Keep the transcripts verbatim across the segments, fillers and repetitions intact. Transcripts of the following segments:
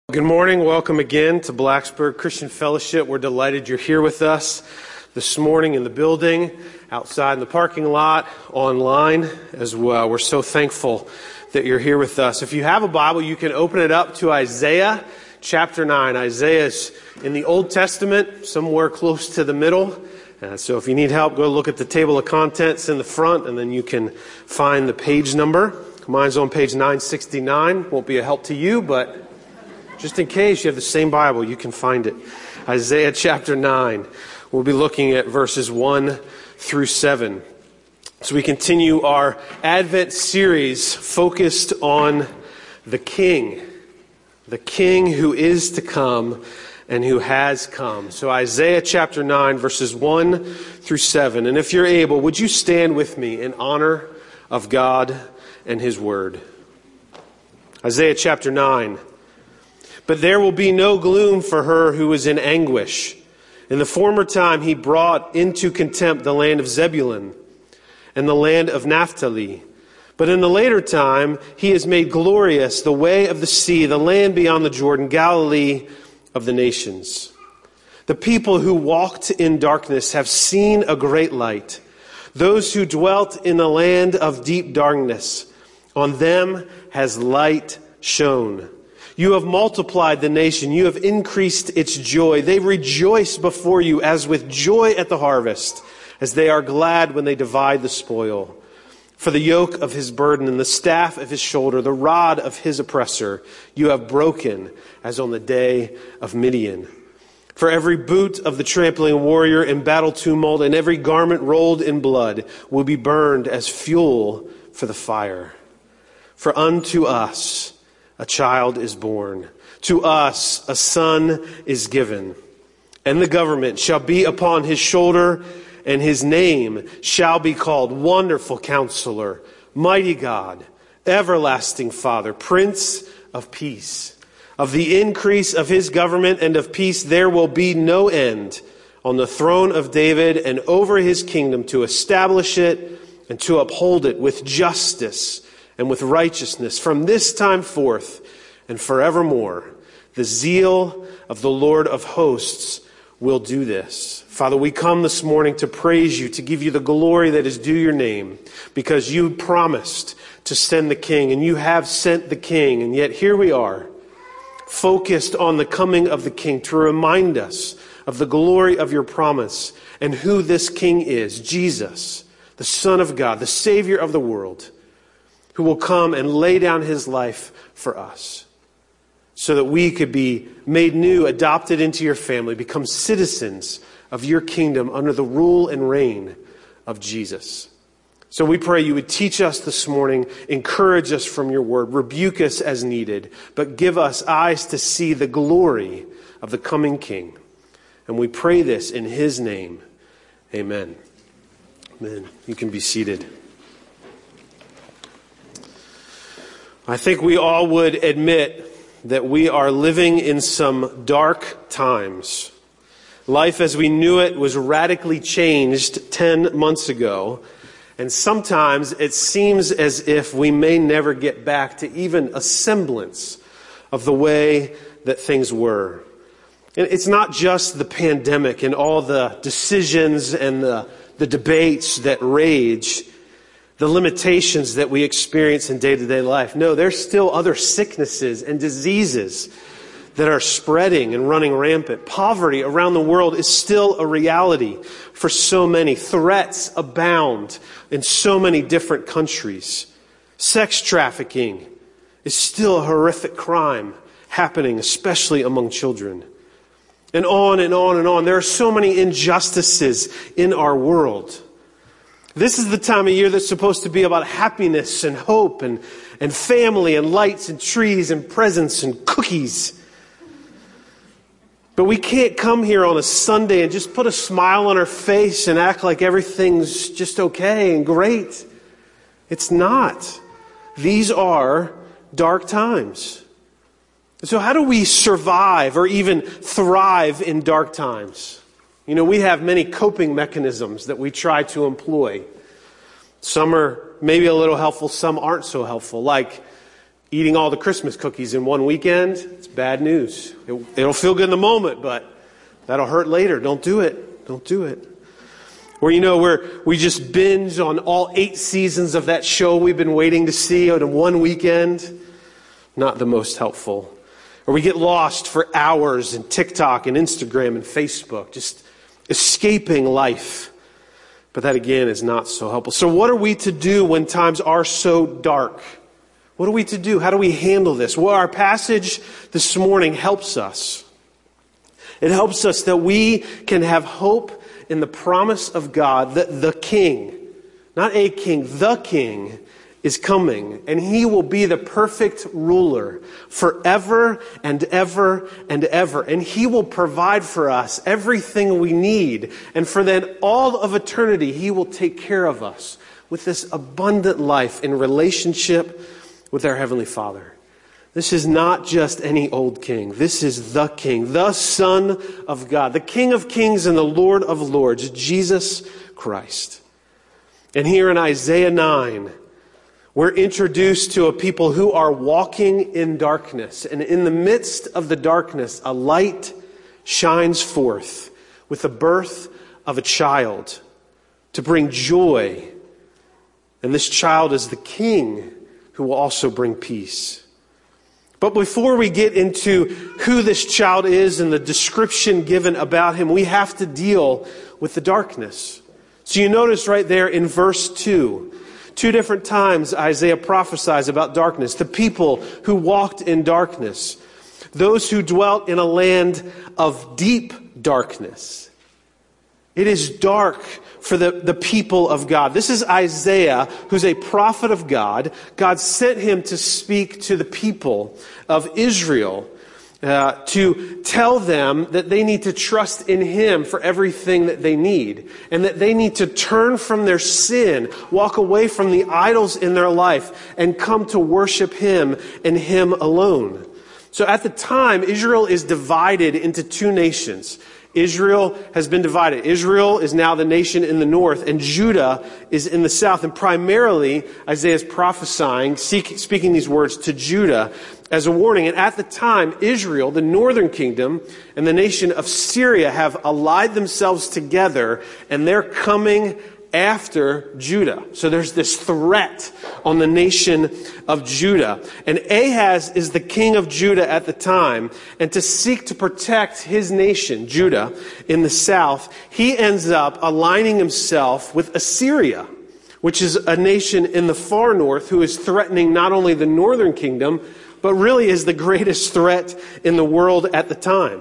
Good morning. Welcome again to Blacksburg Christian Fellowship. We're delighted you're here with us this morning in the building, outside in the parking lot, online as well. We're so thankful that you're here with us. If you have a Bible, you can open it up to Isaiah chapter nine. Isaiah is in the Old Testament, somewhere close to the middle. Uh, so if you need help, go look at the table of contents in the front, and then you can find the page number. Mine's on page nine sixty-nine. Won't be a help to you, but just in case you have the same Bible, you can find it. Isaiah chapter nine. We'll be looking at verses one through seven. So we continue our Advent series focused on the King. The King who is to come and who has come. So Isaiah chapter nine, verses one through seven. And if you're able, would you stand with me in honor of God and His Word? Isaiah chapter nine. But there will be no gloom for her who is in anguish. In the former time he brought into contempt the land of Zebulun and the land of Naphtali. But in the later time he has made glorious the way of the sea, the land beyond the Jordan, Galilee of the nations. The people who walked in darkness have seen a great light. Those who dwelt in the land of deep darkness, on them has light shone. You have multiplied the nation. You have increased its joy. They rejoice before you as with joy at the harvest, as they are glad when they divide the spoil. For the yoke of his burden and the staff of his shoulder, the rod of his oppressor, you have broken as on the day of Midian. For every boot of the trampling warrior in battle tumult and every garment rolled in blood will be burned as fuel for the fire. For unto us a child is born. To us a son is given. And the government shall be upon his shoulder, and his name shall be called Wonderful Counselor, Mighty God, Everlasting Father, Prince of Peace. Of the increase of his government and of peace there will be no end, on the throne of David and over his kingdom, to establish it and to uphold it with justice and with righteousness from this time forth and forevermore. The zeal of the Lord of hosts will do this. Father, we come this morning to praise you, to give you the glory that is due your name, because you promised to send the King, and you have sent the King, and yet here we are, focused on the coming of the King, to remind us of the glory of your promise and who this King is, Jesus, the Son of God, the Savior of the world, who will come and lay down his life for us so that we could be made new, adopted into your family, become citizens of your kingdom under the rule and reign of Jesus. So we pray you would teach us this morning, encourage us from your word, rebuke us as needed, but give us eyes to see the glory of the coming King. And we pray this in his name. Amen. Amen. You can be seated. I think we all would admit that we are living in some dark times. Life as we knew it was radically changed ten months ago, and sometimes it seems as if we may never get back to even a semblance of the way that things were. And it's not just the pandemic and all the decisions and the, the debates that rage, the limitations that we experience in day-to-day life. No, there's still other sicknesses and diseases that are spreading and running rampant. Poverty around the world is still a reality for so many. Threats abound in so many different countries. Sex trafficking is still a horrific crime happening, especially among children. And on and on and on. There are so many injustices in our world. This is the time of year that's supposed to be about happiness and hope and, and family and lights and trees and presents and cookies. But we can't come here on a Sunday and just put a smile on our face and act like everything's just okay and great. It's not. These are dark times. So how do we survive or even thrive in dark times? You know, we have many coping mechanisms that we try to employ. Some are maybe a little helpful, some aren't so helpful, like Eating all the Christmas cookies in one weekend, it's bad news. It, it'll feel good in the moment, but that'll hurt later. Don't do it. Don't do it. Or, you know, where we just binge on all eight seasons of that show we've been waiting to see in one weekend. Not the most helpful. Or we get lost for hours in TikTok and Instagram and Facebook, just escaping life. But that, again, is not so helpful. So what are we to do when times are so dark? What are we to do? How do we handle this? Well, our passage this morning helps us. It helps us that we can have hope in the promise of God that the King, not a king, the King is coming, and he will be the perfect ruler forever and ever and ever. And he will provide for us everything we need. And for then all of eternity, he will take care of us with this abundant life in relationship with our Heavenly Father. This is not just any old king. This is the King, the Son of God, the King of Kings and the Lord of Lords, Jesus Christ. And here in Isaiah nine, we're introduced to a people who are walking in darkness. And in the midst of the darkness, a light shines forth with the birth of a child to bring joy. And this child is the King who will also bring peace. But before we get into who this child is and the description given about him, we have to deal with the darkness. So you notice right there in verse two, two different times Isaiah prophesies about darkness. The people who walked in darkness. Those who dwelt in a land of deep darkness. It is dark for the, the people of God. This is Isaiah, who's a prophet of God. God sent him to speak to the people of Israel, uh, to tell them that they need to trust in him for everything that they need, and that they need to turn from their sin, walk away from the idols in their life, and come to worship him and him alone. So at the time, Israel is divided into two nations. Israel has been divided. Israel is now the nation in the north, and Judah is in the south. And primarily, Isaiah is prophesying, speaking these words to Judah as a warning. And at the time, Israel, the northern kingdom, and the nation of Syria have allied themselves together, and they're coming after Judah. So there's this threat on the nation of Judah. And Ahaz is the king of Judah at the time. And to seek to protect his nation, Judah, in the south, he ends up aligning himself with Assyria, which is a nation in the far north who is threatening not only the northern kingdom, but really is the greatest threat in the world at the time.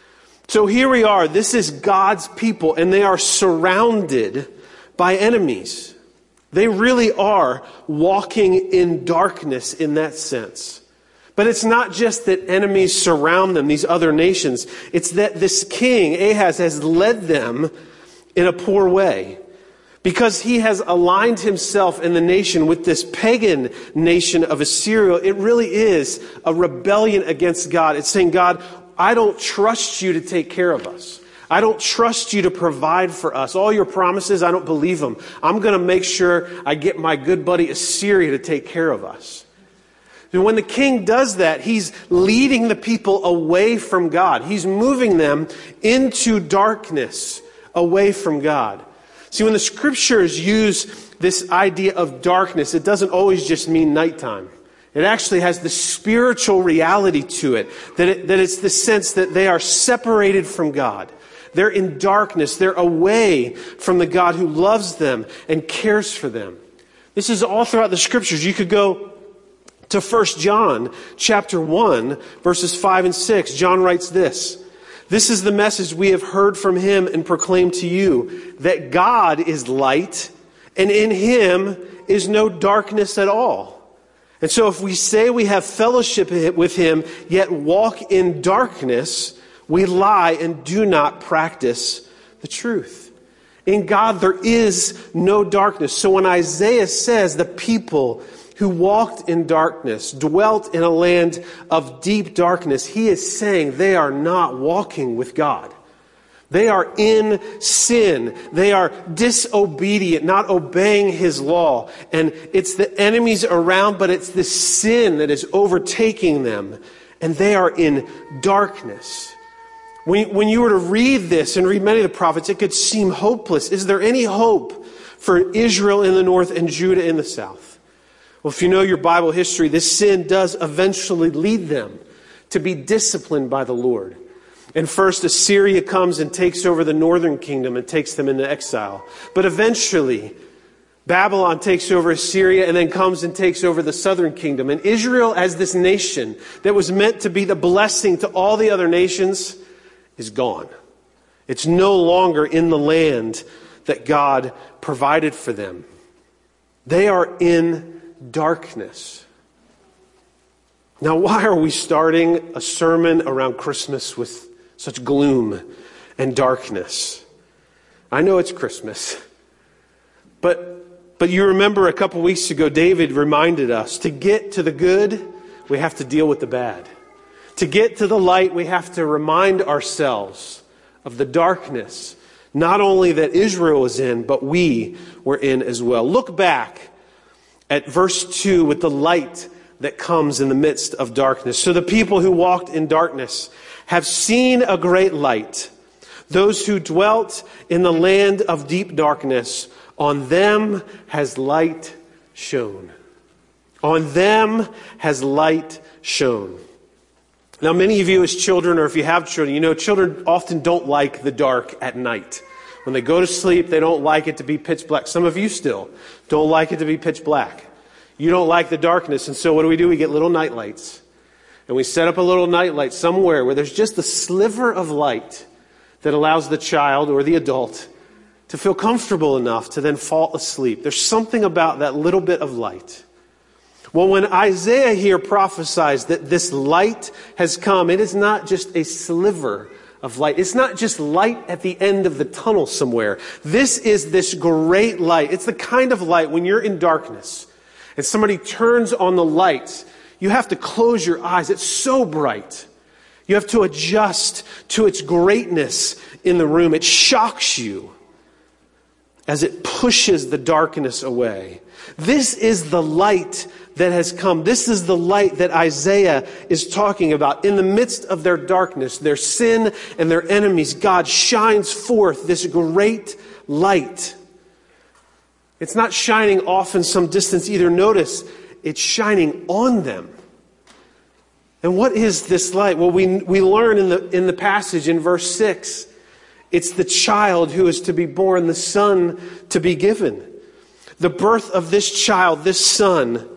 So here we are. This is God's people, and they are surrounded by enemies. They really are walking in darkness in that sense. But it's not just that enemies surround them, these other nations. It's that this king, Ahaz, has led them in a poor way. Because he has aligned himself in the nation with this pagan nation of Assyria, it really is a rebellion against God. It's saying, God, I don't trust you to take care of us. I don't trust you to provide for us. All your promises, I don't believe them. I'm going to make sure I get my good buddy Assyria to take care of us. And when the king does that, he's leading the people away from God. He's moving them into darkness, away from God. See, when the scriptures use this idea of darkness, it doesn't always just mean nighttime. It actually has the spiritual reality to it, that, it, that it's the sense that they are separated from God. They're in darkness. They're away from the God who loves them and cares for them. This is all throughout the scriptures. You could go to First John chapter one, verses five and six. John writes this. This is the message we have heard from him and proclaimed to you, that God is light, and in him is no darkness at all. And so if we say we have fellowship with him, yet walk in darkness, we lie and do not practice the truth. In God, there is no darkness. So when Isaiah says the people who walked in darkness, dwelt in a land of deep darkness, he is saying they are not walking with God. They are in sin. They are disobedient, not obeying his law. And it's the enemies around, but it's the sin that is overtaking them. And they are in darkness. When, when you were to read this and read many of the prophets, it could seem hopeless. Is there any hope for Israel in the north and Judah in the south? Well, if you know your Bible history, this sin does eventually lead them to be disciplined by the Lord. And first, Assyria comes and takes over the northern kingdom and takes them into exile. But eventually, Babylon takes over Assyria and then comes and takes over the southern kingdom. And Israel, as this nation that was meant to be the blessing to all the other nations, is gone. It's no longer in the land that God provided for them. They are in darkness. Now, why are we starting a sermon around Christmas with such gloom and darkness? I know it's Christmas, but but you remember a couple weeks ago, David reminded us to get to the good, we have to deal with the bad. To get to the light, we have to remind ourselves of the darkness, not only that Israel is in, but we were in as well. Look back at verse two with the light that comes in the midst of darkness. So the people who walked in darkness have seen a great light. Those who dwelt in the land of deep darkness, on them has light shone. On them has light shone. Now, many of you as children, or if you have children, you know children often don't like the dark at night. When they go to sleep, they don't like it to be pitch black. Some of you still don't like it to be pitch black. You don't like the darkness, and so what do we do? We get little night lights. And we set up a little night light somewhere where there's just a sliver of light that allows the child or the adult to feel comfortable enough to then fall asleep. There's something about that little bit of light. Well, when Isaiah here prophesies that this light has come, it is not just a sliver of light. It's not just light at the end of the tunnel somewhere. This is this great light. It's the kind of light when you're in darkness and somebody turns on the lights, you have to close your eyes. It's so bright. You have to adjust to its greatness in the room. It shocks you as it pushes the darkness away. This is the light that has come. This is the light that Isaiah is talking about. In the midst of their darkness, their sin and their enemies, God shines forth this great light. It's not shining off in some distance either. Notice, it's shining on them. And what is this light? Well, we we learn in the in the passage in verse six, it's the child who is to be born, the son to be given. The birth of this child, this son,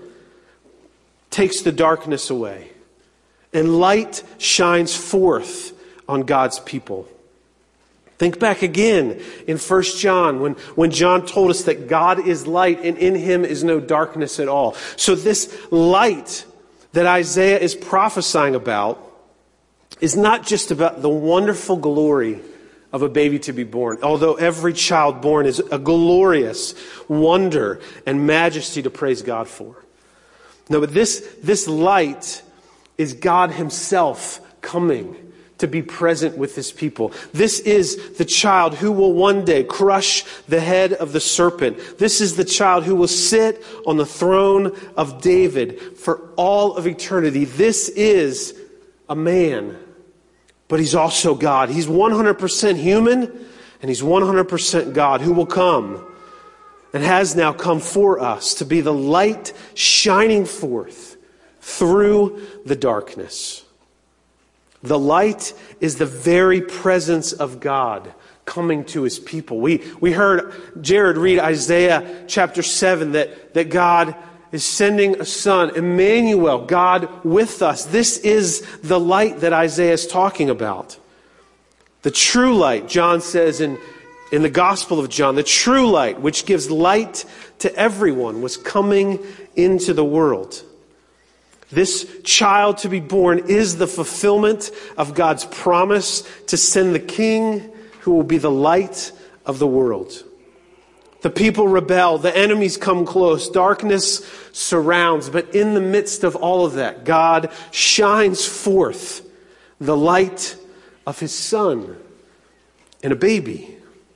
takes the darkness away. And light shines forth on God's people. Think back again in First John when, when John told us that God is light and in him is no darkness at all. So this light that Isaiah is prophesying about is not just about the wonderful glory of a baby to be born, although every child born is a glorious wonder and majesty to praise God for. No, but this, this light is God himself coming to be present with his people. This is the child who will one day crush the head of the serpent. This is the child who will sit on the throne of David for all of eternity. This is a man, but he's also God. He's one hundred percent human and he's one hundred percent God who will come and has now come for us to be the light shining forth through the darkness. The light is the very presence of God coming to his people. We we heard Jared read Isaiah chapter seven that, that God is sending a son, Emmanuel, God with us. This is the light that Isaiah is talking about. The true light, John says in, in the Gospel of John, the true light which gives light to everyone was coming into the world. This child to be born is the fulfillment of God's promise to send the King who will be the light of the world. The people rebel, the enemies come close, darkness surrounds, but in the midst of all of that, God shines forth the light of his Son. in a baby.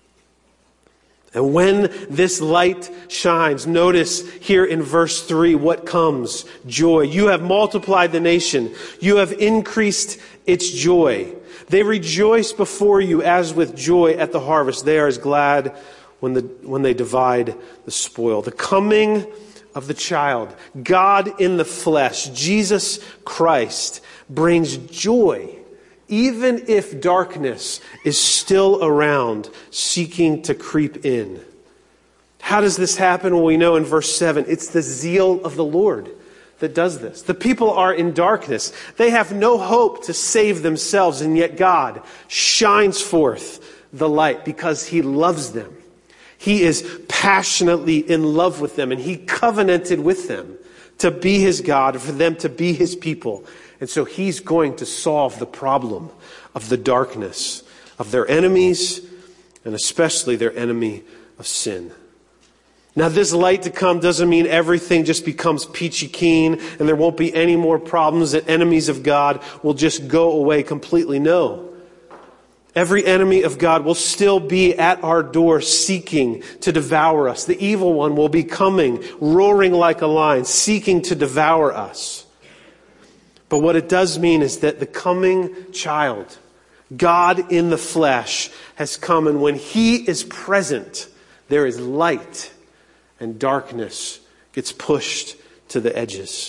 And when this light shines, notice here in verse three what comes. Joy. You have multiplied the nation. You have increased its joy. They rejoice before you as with joy at the harvest. They are as glad when the when they divide the spoil. The coming of the child, God in the flesh, Jesus Christ, brings joy, even if darkness is still around, seeking to creep in. How does this happen? Well, we know in verse seven, it's the zeal of the Lord that does this. The people are in darkness. They have no hope to save themselves, and yet God shines forth the light because He loves them. He is passionately in love with them, and He covenanted with them to be His God, for them to be His people. And so He's going to solve the problem of the darkness of their enemies, and especially their enemy of sin. Now, this light to come doesn't mean everything just becomes peachy keen and there won't be any more problems, that enemies of God will just go away completely. No. Every enemy of God will still be at our door seeking to devour us. The evil one will be coming, roaring like a lion, seeking to devour us. But what it does mean is that the coming child, God in the flesh, has come, and when He is present, there is light, and darkness gets pushed to the edges.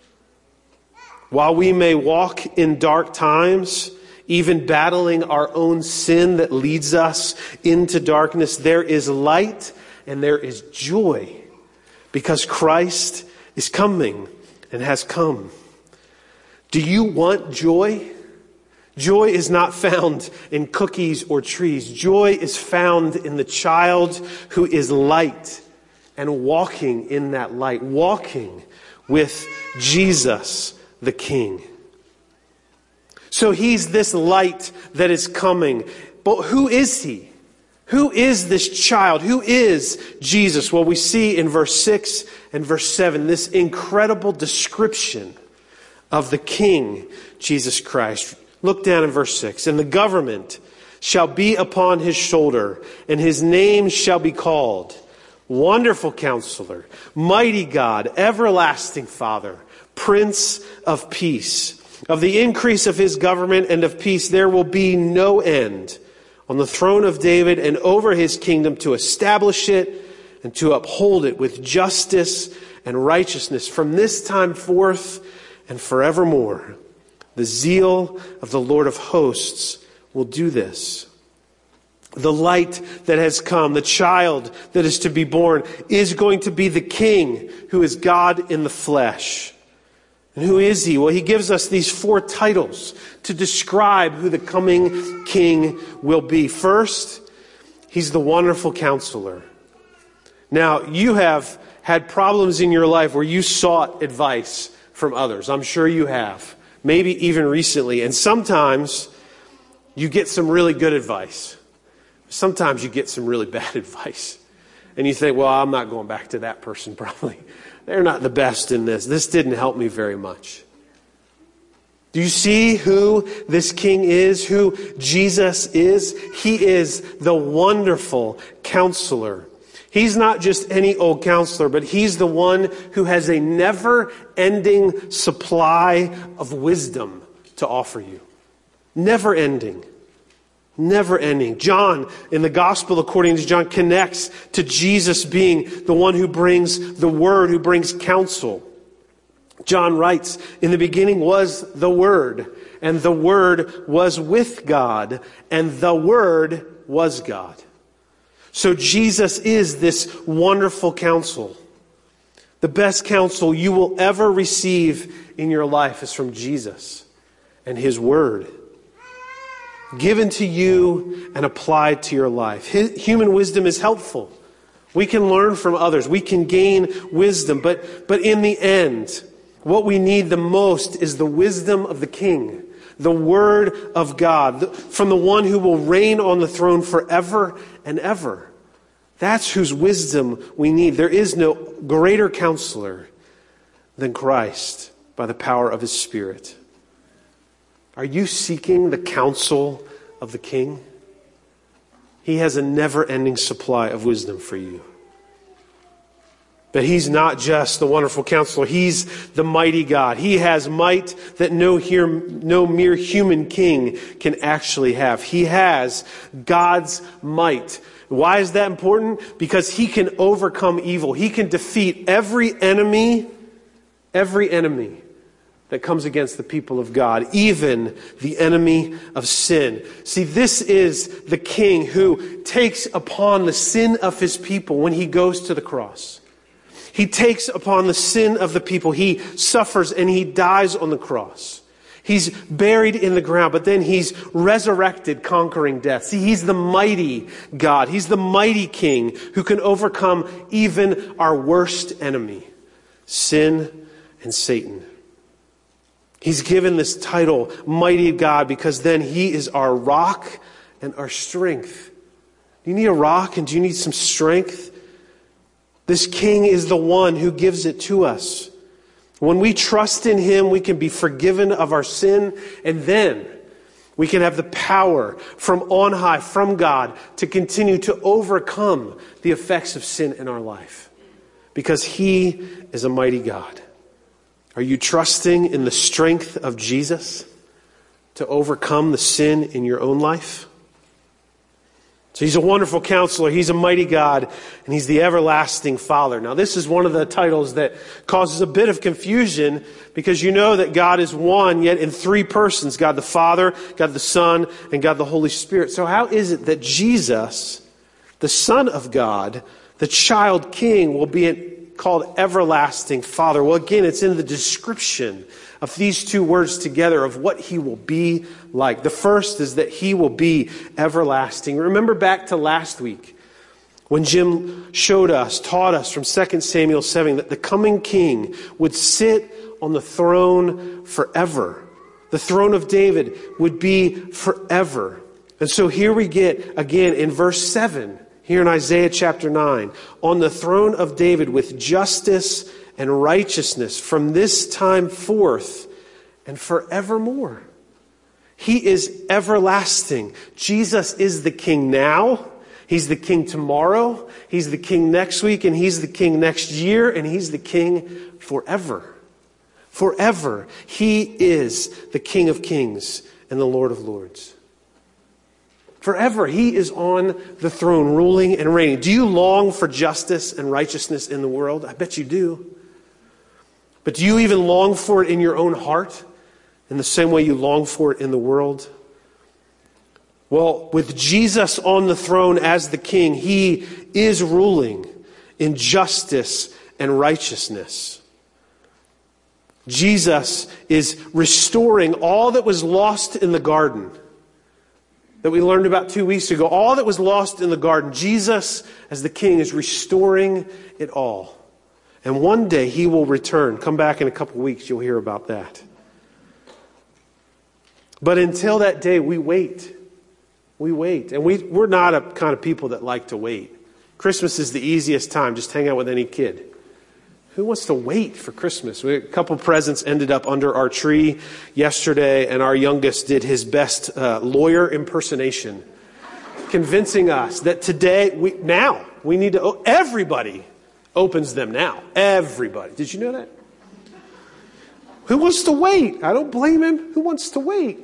While we may walk in dark times, even battling our own sin that leads us into darkness, there is light and there is joy because Christ is coming and has come. Do you want joy? Joy is not found in cookies or trees. Joy is found in the child who is light and walking in that light, walking with Jesus the King. So He's this light that is coming. But who is He? Who is this child? Who is Jesus? Well, we see in verse six and verse seven this incredible description of the King, Jesus Christ. Look down in verse six. And the government shall be upon His shoulder, and His name shall be called Wonderful Counselor, Mighty God, Everlasting Father, Prince of Peace. Of the increase of His government and of peace there will be no end on the throne of David and over His kingdom, to establish it and to uphold it with justice and righteousness from this time forth and forevermore. The zeal of the Lord of hosts will do this. The light that has come, the child that is to be born, is going to be the King who is God in the flesh. And who is He? Well, He gives us these four titles to describe who the coming King will be. First, He's the Wonderful Counselor. Now, you have had problems in your life where you sought advice from others. I'm sure you have. Maybe even recently. And sometimes you get some really good advice. Sometimes you get some really bad advice. And you think, well, I'm not going back to that person probably. They're not the best in this. This didn't help me very much. Do you see who this King is? Who Jesus is? He is the Wonderful Counselor. He's not just any old counselor, but He's the one who has a never-ending supply of wisdom to offer you. Never-ending. Never ending. John, in the Gospel according to John, connects to Jesus being the one who brings the Word, who brings counsel. John writes, in the beginning was the Word, and the Word was with God, and the Word was God. So Jesus is this wonderful counsel. The best counsel you will ever receive in your life is from Jesus and His Word, given to you and applied to your life. His, human wisdom is helpful. We can learn from others. We can gain wisdom. But, but in the end, what we need the most is the wisdom of the King, the Word of God, from the one who will reign on the throne forever and ever. That's whose wisdom we need. There is no greater counselor than Christ by the power of His Spirit. Are you seeking the counsel of the King? He has a never-ending supply of wisdom for you. But he's not just the wonderful counselor. He's the mighty God. He has might that no, here, no mere human king can actually have. He has God's might. Why is that important? Because he can overcome evil. He can defeat every enemy, every enemy that comes against the people of God, even the enemy of sin. See, this is the king who takes upon the sin of his people when he goes to the cross. He takes upon the sin of the people. He suffers and he dies on the cross. He's buried in the ground, but then he's resurrected, conquering death. See, he's the mighty God. He's the mighty king who can overcome even our worst enemy, sin and Satan. He's given this title, Mighty God, because then he is our rock and our strength. Do you need a rock and do you need some strength? This king is the one who gives it to us. When we trust in him, we can be forgiven of our sin, and then we can have the power from on high, from God, to continue to overcome the effects of sin in our life. Because he is a mighty God. Are you trusting in the strength of Jesus to overcome the sin in your own life? So he's a wonderful counselor, he's a mighty God, and he's the everlasting Father. Now this is one of the titles that causes a bit of confusion because you know that God is one, yet in three persons. God the Father, God the Son, and God the Holy Spirit. So how is it that Jesus, the Son of God, the child king, will be called everlasting Father? Well, again, it's in the description of these two words together of what he will be like. The first is that he will be everlasting. Remember back to last week when Jim showed us, taught us from Second Samuel seven that the coming king would sit on the throne forever. The throne of David would be forever. And so here we get again in verse seven, here in Isaiah chapter nine, on the throne of David with justice and righteousness from this time forth and forevermore. He is everlasting. Jesus is the king now. He's the king tomorrow. He's the king next week. And he's the king next year. And he's the king forever. Forever. He is the King of Kings and the Lord of Lords. Forever. He is on the throne, ruling and reigning. Do you long for justice and righteousness in the world? I bet you do. But do you even long for it in your own heart in the same way you long for it in the world? Well, with Jesus on the throne as the king, he is ruling in justice and righteousness. Jesus is restoring all that was lost in the garden that we learned about two weeks ago. All that was lost in the garden, Jesus as the king is restoring it all. And one day he will return. Come back in a couple of weeks, you'll hear about that. But until that day, we wait. We wait. And we, we're not a kind of people that like to wait. Christmas is the easiest time. Just hang out with any kid. Who wants to wait for Christmas? We, a couple presents ended up under our tree yesterday, and our youngest did his best uh, lawyer impersonation, convincing us that today, we, now, we need to, oh, everybody opens them now. Everybody. Did you know that? Who wants to wait? I don't blame him. Who wants to wait?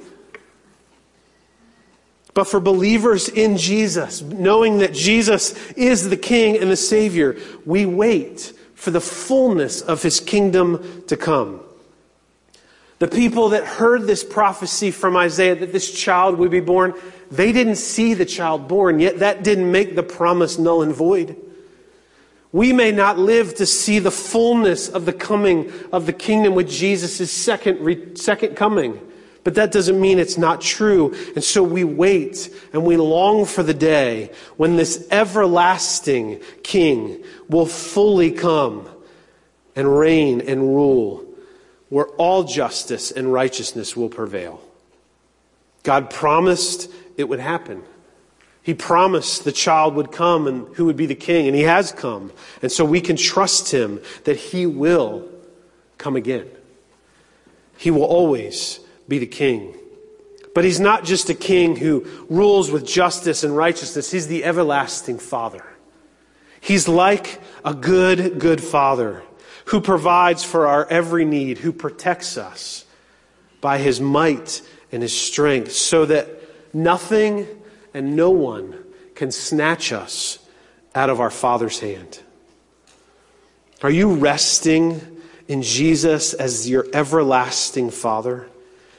But for believers in Jesus, knowing that Jesus is the King and the Savior, we wait for the fullness of his kingdom to come. The people that heard this prophecy from Isaiah that this child would be born, they didn't see the child born, yet that didn't make the promise null and void. We may not live to see the fullness of the coming of the kingdom with Jesus' second, second coming. But that doesn't mean it's not true. And so we wait and we long for the day when this everlasting king will fully come and reign and rule, where all justice and righteousness will prevail. God promised it would happen. He promised the child would come and who would be the king, and he has come. And so we can trust him that he will come again. He will always be the king. But he's not just a king who rules with justice and righteousness. He's the everlasting Father. He's like a good, good Father who provides for our every need, who protects us by his might and his strength so that nothing and no one can snatch us out of our Father's hand. Are you resting in Jesus as your everlasting Father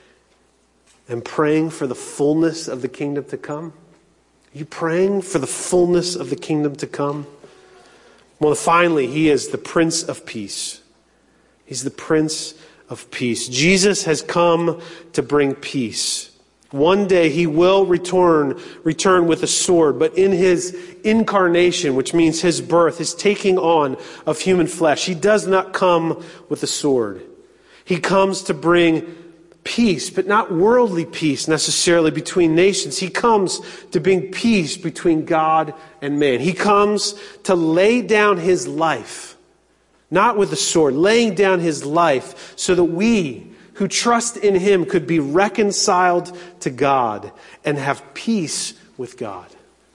and praying for the fullness of the kingdom to come? Are you praying for the fullness of the kingdom to come? Well, finally, he is the Prince of Peace. He's the Prince of Peace. Jesus has come to bring peace. One day he will return, return with a sword, but in his incarnation, which means his birth, his taking on of human flesh, he does not come with a sword. He comes to bring peace, but not worldly peace necessarily between nations. He comes to bring peace between God and man. He comes to lay down his life, not with a sword, laying down his life so that we who trust in him could be reconciled to God and have peace with God.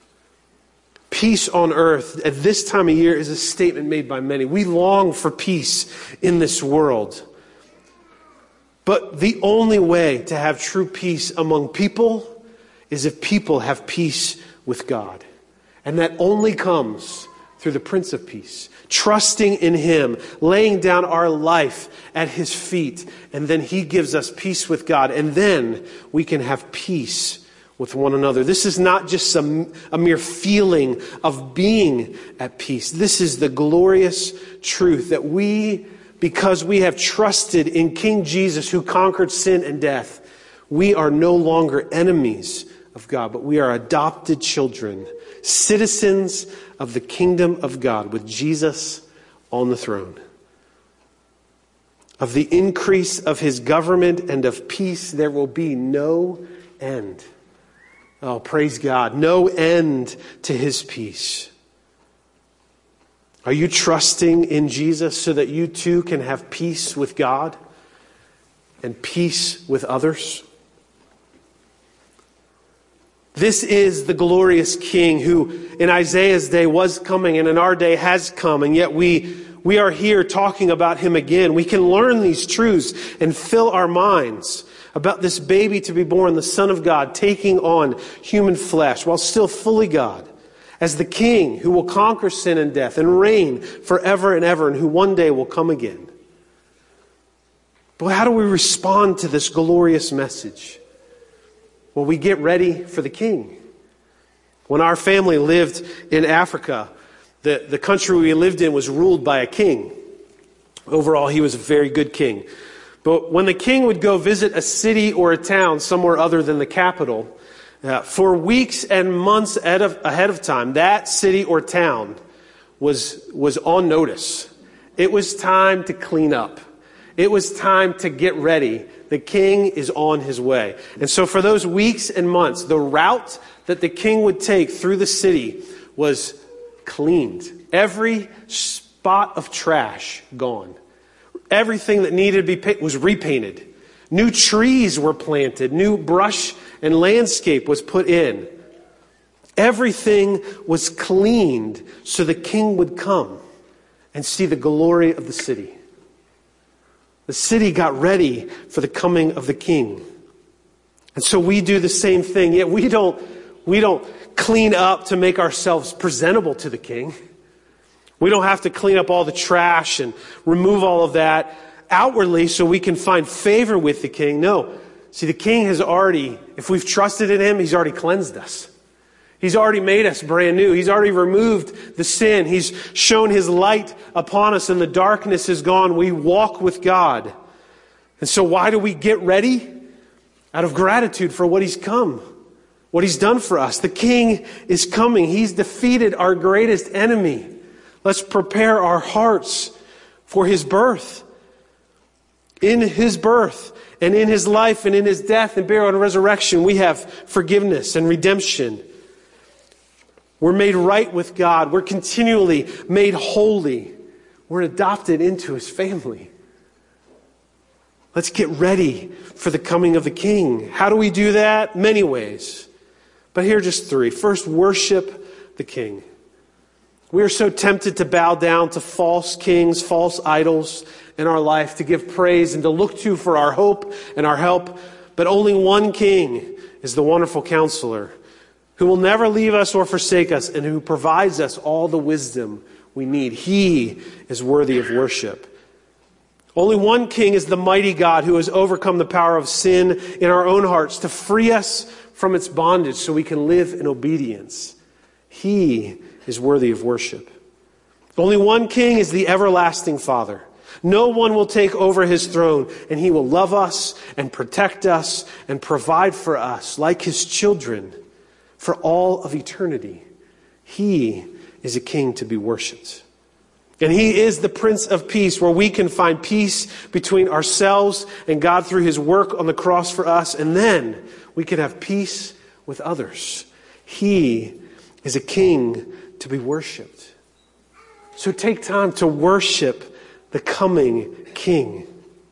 Peace on earth at this time of year is a statement made by many. We long for peace in this world. But the only way to have true peace among people is if people have peace with God. And that only comes through the Prince of Peace, trusting in him, laying down our life at his feet, and then he gives us peace with God, and then we can have peace with one another. This is not just a, a mere feeling of being at peace. This is the glorious truth that we, because we have trusted in King Jesus who conquered sin and death, we are no longer enemies of God, but we are adopted children, citizens of the kingdom of God with Jesus on the throne. Of the increase of his government and of peace, there will be no end. Oh, praise God. No end to his peace. Are you trusting in Jesus so that you too can have peace with God and peace with others? This is the glorious King who in Isaiah's day was coming and in our day has come, and yet we, we are here talking about him again. We can learn these truths and fill our minds about this baby to be born, the Son of God, taking on human flesh while still fully God, as the King who will conquer sin and death and reign forever and ever, and who one day will come again. But how do we respond to this glorious message? Well, we get ready for the King. When our family lived in Africa, the, the country we lived in was ruled by a king. Overall, he was a very good king. But when the king would go visit a city or a town somewhere other than the capital, uh, for weeks and months ahead of, ahead of time, that city or town was, was on notice. It was time to clean up. It was time to get ready. The king is on his way. And so for those weeks and months, the route that the king would take through the city was cleaned. Every spot of trash gone. Everything that needed to be painted was repainted. New trees were planted. New brush and landscape was put in. Everything was cleaned so the king would come and see the glory of the city. The city got ready for the coming of the king. And so we do the same thing. Yet we don't, we don't clean up to make ourselves presentable to the king. We don't have to clean up all the trash and remove all of that outwardly so we can find favor with the king. No. See, the king has already, if we've trusted in him, he's already cleansed us. He's already made us brand new. He's already removed the sin. He's shown his light upon us and the darkness is gone. We walk with God. And so why do we get ready? Out of gratitude for what he's come, what he's done for us. The king is coming. He's defeated our greatest enemy. Let's prepare our hearts for his birth. In his birth and in his life and in his death and burial and resurrection, we have forgiveness and redemption. We're made right with God. We're continually made holy. We're adopted into his family. Let's get ready for the coming of the King. How do we do that? Many ways. But here are just three. First, worship the King. We are so tempted to bow down to false kings, false idols in our life, to give praise and to look to for our hope and our help. But only one King is the wonderful Counselor, who will never leave us or forsake us, and who provides us all the wisdom we need. He is worthy of worship. Only one King is the mighty God who has overcome the power of sin in our own hearts to free us from its bondage so we can live in obedience. He is worthy of worship. Only one King is the everlasting Father. No one will take over his throne, and he will love us and protect us and provide for us like his children for all of eternity. He is a King to be worshipped. And he is the Prince of Peace, where we can find peace between ourselves and God through his work on the cross for us. And then we can have peace with others. He is a King to be worshipped. So take time to worship the coming King.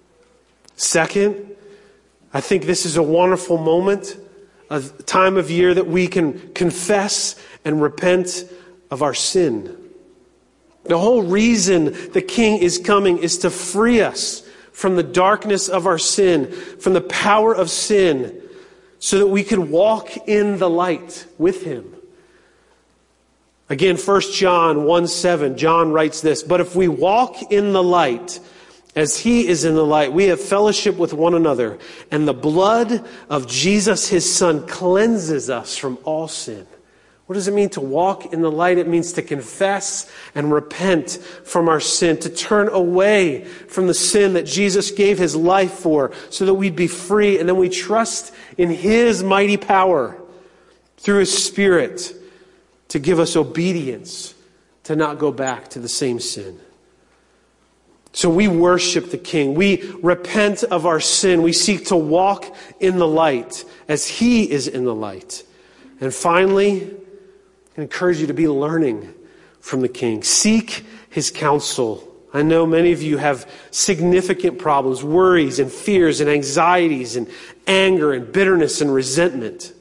Second, I think this is a wonderful moment, a time of year that we can confess and repent of our sin. The whole reason the King is coming is to free us from the darkness of our sin, from the power of sin, so that we can walk in the light with him. Again, First John one seven, John writes this, "But if we walk in the light, as he is in the light, we have fellowship with one another, and the blood of Jesus, his Son, cleanses us from all sin." What does it mean to walk in the light? It means to confess and repent from our sin, to turn away from the sin that Jesus gave his life for so that we'd be free, and then we trust in his mighty power through his Spirit to give us obedience to not go back to the same sin. So we worship the King. We repent of our sin. We seek to walk in the light as he is in the light. And finally, I encourage you to be learning from the King. Seek his counsel. I know many of you have significant problems, worries and fears and anxieties and anger and bitterness and resentment.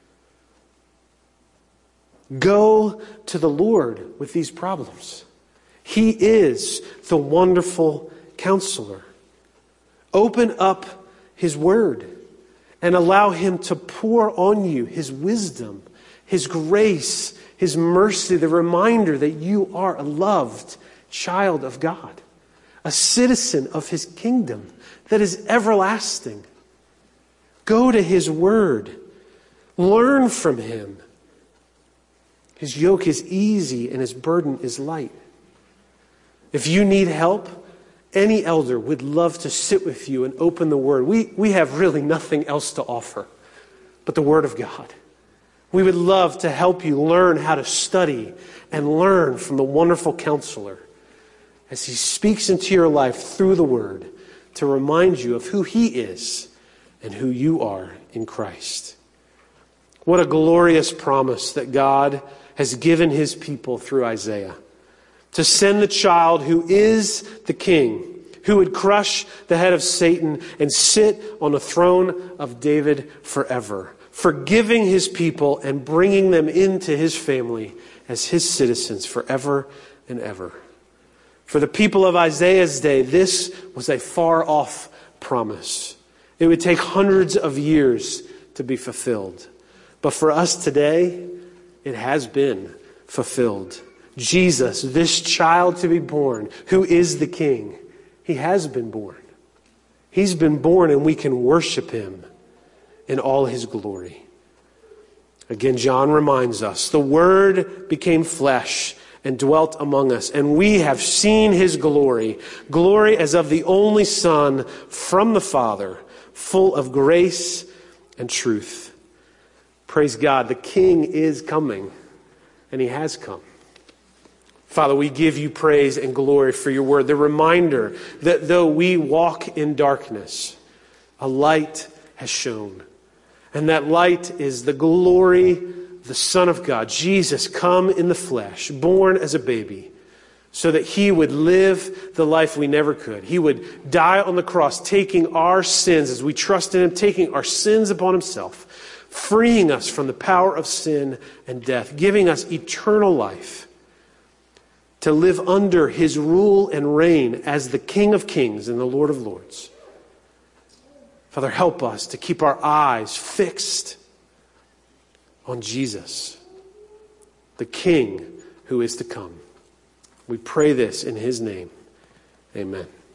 Go to the Lord with these problems. He is the wonderful Counselor. Open up his word and allow him to pour on you his wisdom, his grace, his mercy, the reminder that you are a loved child of God, a citizen of his kingdom that is everlasting. Go to his word. Learn from him. His yoke is easy and his burden is light. If you need help, any elder would love to sit with you and open the word. We, we have really nothing else to offer but the word of God. We would love to help you learn how to study and learn from the wonderful Counselor as he speaks into your life through the word to remind you of who he is and who you are in Christ. What a glorious promise that God has given his people through Isaiah, to send the child who is the King, who would crush the head of Satan and sit on the throne of David forever, forgiving his people and bringing them into his family as his citizens forever and ever. For the people of Isaiah's day, this was a far-off promise. It would take hundreds of years to be fulfilled. But for us today, it has been fulfilled. Jesus, this child to be born, who is the King, he has been born. He's been born, and we can worship him in all his glory. Again, John reminds us, the Word became flesh and dwelt among us, and we have seen his glory, glory as of the only Son from the Father, full of grace and truth. Praise God, the King is coming, and he has come. Father, we give you praise and glory for your word, the reminder that though we walk in darkness, a light has shone. And that light is the glory of the Son of God, Jesus, come in the flesh, born as a baby, so that he would live the life we never could. He would die on the cross, taking our sins as we trust in him, taking our sins upon himself, freeing us from the power of sin and death, giving us eternal life to live under his rule and reign as the King of Kings and the Lord of Lords. Father, help us to keep our eyes fixed on Jesus, the King who is to come. We pray this in his name. Amen.